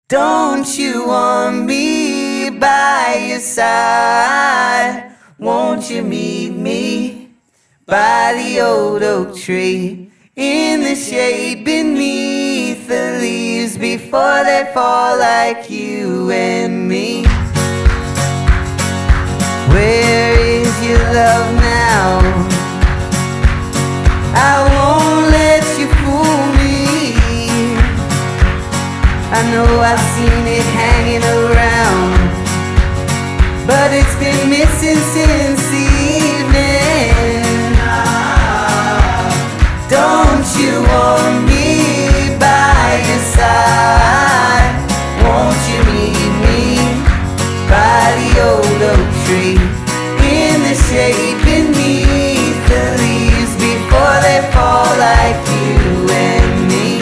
Don't you want me by your side? Won't you meet me by the old oak tree, in the shade beneath the leaves before they fall, like you and me? Where is your love now? I won't let you fool me. I know I've seen it hanging around, but it's been missing since the evening. Don't you want me by your side? Won't you meet me by the old oak tree, in the shade beneath the leaves before they fall, like you and me?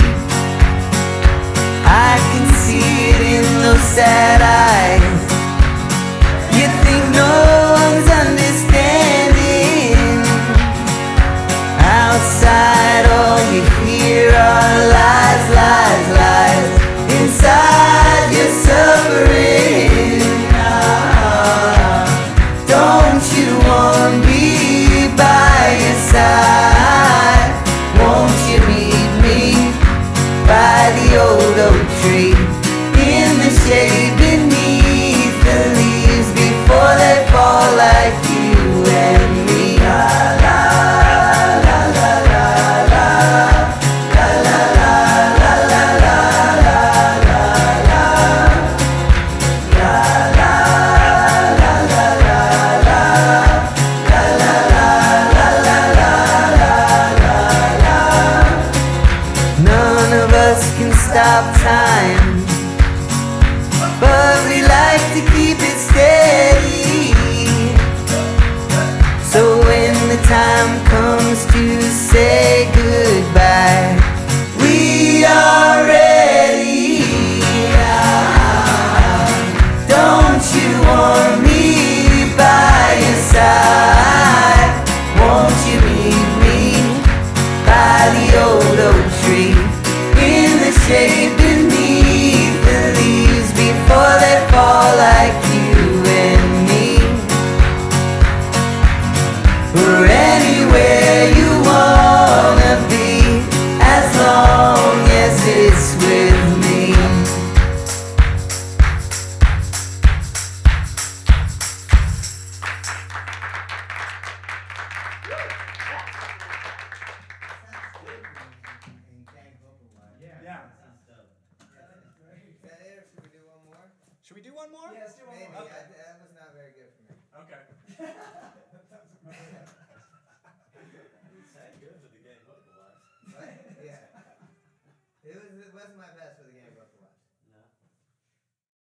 I can see it in those sad eyes. You think no one's understanding. Outside all you hear are lies, lies, lies. Inside you're suffering. Don't you want me by your side? Won't you meet me by the old oak tree, in the shade beneath the leaves before they fall, like you and me? None of us can stop time, but we like to keep it steady. So when the time comes to say goodbye, we are ready. Don't you want me by your side? Won't you meet me by the old oak tree, in the shade beneath the leaves before they fall, like you and me? Or anywhere you wanna be, as long as it's with me. Should we do one more? Yeah, let's do one more. Okay. That was not very good for me. Okay.